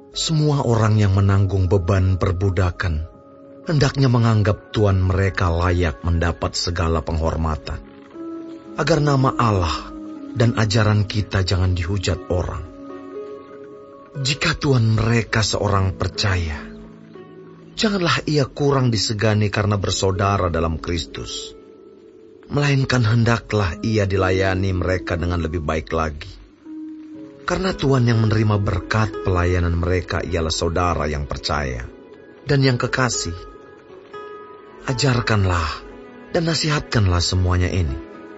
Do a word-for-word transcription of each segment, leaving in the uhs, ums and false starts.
Semua orang yang menanggung beban perbudakan hendaknya menganggap Tuhan mereka layak mendapat segala penghormatan, agar nama Allah dan ajaran kita jangan dihujat orang. Jika Tuhan mereka seorang percaya, janganlah ia kurang disegani karena bersaudara dalam Kristus, melainkan hendaklah ia dilayani mereka dengan lebih baik lagi. Karena Tuhan yang menerima berkat pelayanan mereka ialah saudara yang percaya dan yang kekasih. Ajarkanlah dan nasihatkanlah semuanya ini.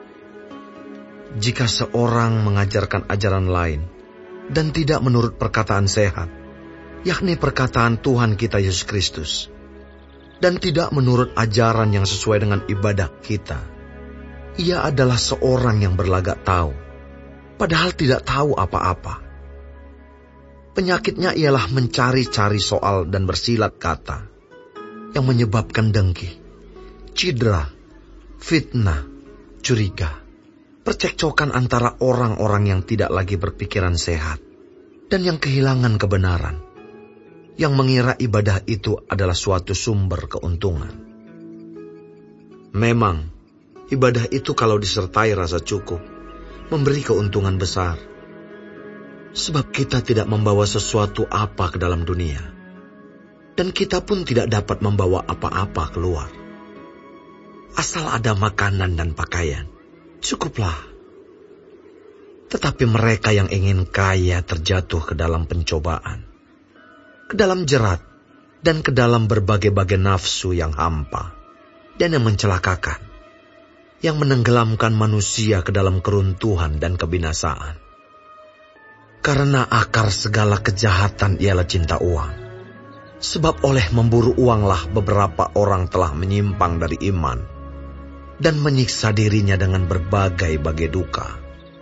Jika seorang mengajarkan ajaran lain dan tidak menurut perkataan sehat, yakni perkataan Tuhan kita Yesus Kristus, dan tidak menurut ajaran yang sesuai dengan ibadah kita, ia adalah seorang yang berlagak tahu, padahal tidak tahu apa-apa. Penyakitnya ialah mencari-cari soal dan bersilat kata, yang menyebabkan dengki, cedera, fitnah, curiga, percekcokan antara orang-orang yang tidak lagi berpikiran sehat, dan yang kehilangan kebenaran, yang mengira ibadah itu adalah suatu sumber keuntungan. Memang, ibadah itu kalau disertai rasa cukup, memberi keuntungan besar. Sebab kita tidak membawa sesuatu apa ke dalam dunia, dan kita pun tidak dapat membawa apa-apa keluar. Asal ada makanan dan pakaian, cukuplah. Tetapi mereka yang ingin kaya terjatuh ke dalam pencobaan, ke dalam jerat, dan ke dalam berbagai-bagai nafsu yang hampa, dan yang mencelakakan, yang menenggelamkan manusia ke dalam keruntuhan dan kebinasaan. Karena akar segala kejahatan ialah cinta uang. Sebab oleh memburu uanglah beberapa orang telah menyimpang dari iman dan menyiksa dirinya dengan berbagai-bagai duka.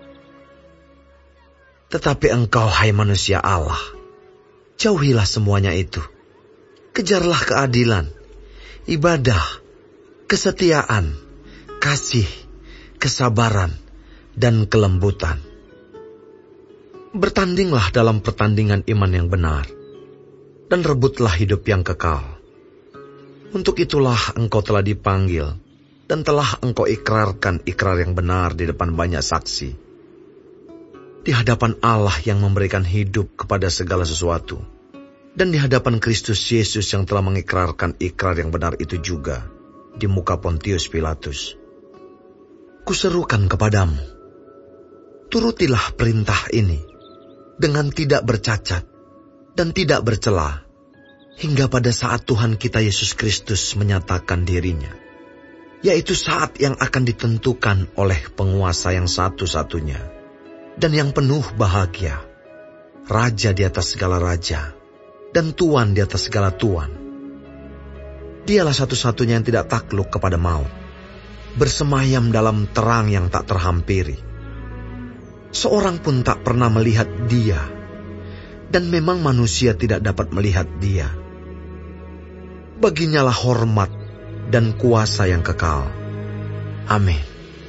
Tetapi engkau, hai manusia Allah, jauhilah semuanya itu. Kejarlah keadilan, ibadah, kesetiaan, kasih, kesabaran, dan kelembutan. Bertandinglah dalam pertandingan iman yang benar, dan rebutlah hidup yang kekal. Untuk itulah engkau telah dipanggil, dan telah engkau ikrarkan ikrar yang benar di depan banyak saksi, di hadapan Allah yang memberikan hidup kepada segala sesuatu, dan di hadapan Kristus Yesus yang telah mengikrarkan ikrar yang benar itu juga di muka Pontius Pilatus. Kuserukan kepadamu, turutilah perintah ini dengan tidak bercacat dan tidak bercela, hingga pada saat Tuhan kita Yesus Kristus menyatakan dirinya, yaitu saat yang akan ditentukan oleh penguasa yang satu-satunya dan yang penuh bahagia, Raja di atas segala raja dan Tuan di atas segala tuan. Dialah satu-satunya yang tidak takluk kepada maut, bersemayam dalam terang yang tak terhampiri. Seorang pun tak pernah melihat dia, dan memang manusia tidak dapat melihat dia. Baginyalah hormat dan kuasa yang kekal. Amin.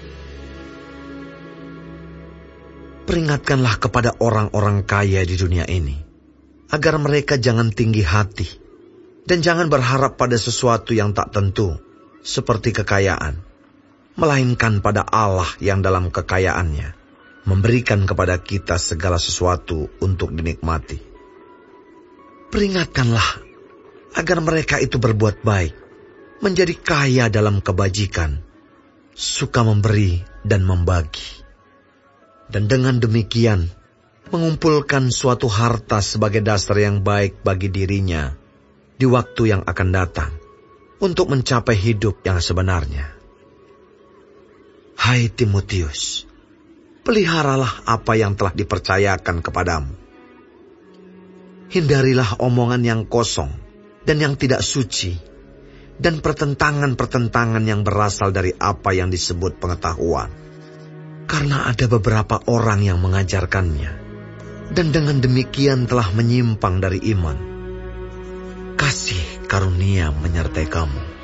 Peringatkanlah kepada orang-orang kaya di dunia ini, agar mereka jangan tinggi hati, dan jangan berharap pada sesuatu yang tak tentu, seperti kekayaan, melainkan pada Allah yang dalam kekayaannya memberikan kepada kita segala sesuatu untuk dinikmati. Peringatkanlah agar mereka itu berbuat baik, menjadi kaya dalam kebajikan, suka memberi dan membagi. Dan dengan demikian, mengumpulkan suatu harta sebagai dasar yang baik bagi dirinya di waktu yang akan datang, untuk mencapai hidup yang sebenarnya. Hai Timotius, peliharalah apa yang telah dipercayakan kepadamu. Hindarilah omongan yang kosong dan yang tidak suci, dan pertentangan-pertentangan yang berasal dari apa yang disebut pengetahuan. Karena ada beberapa orang yang mengajarkannya, dan dengan demikian telah menyimpang dari iman. Kasih karunia menyertai kamu.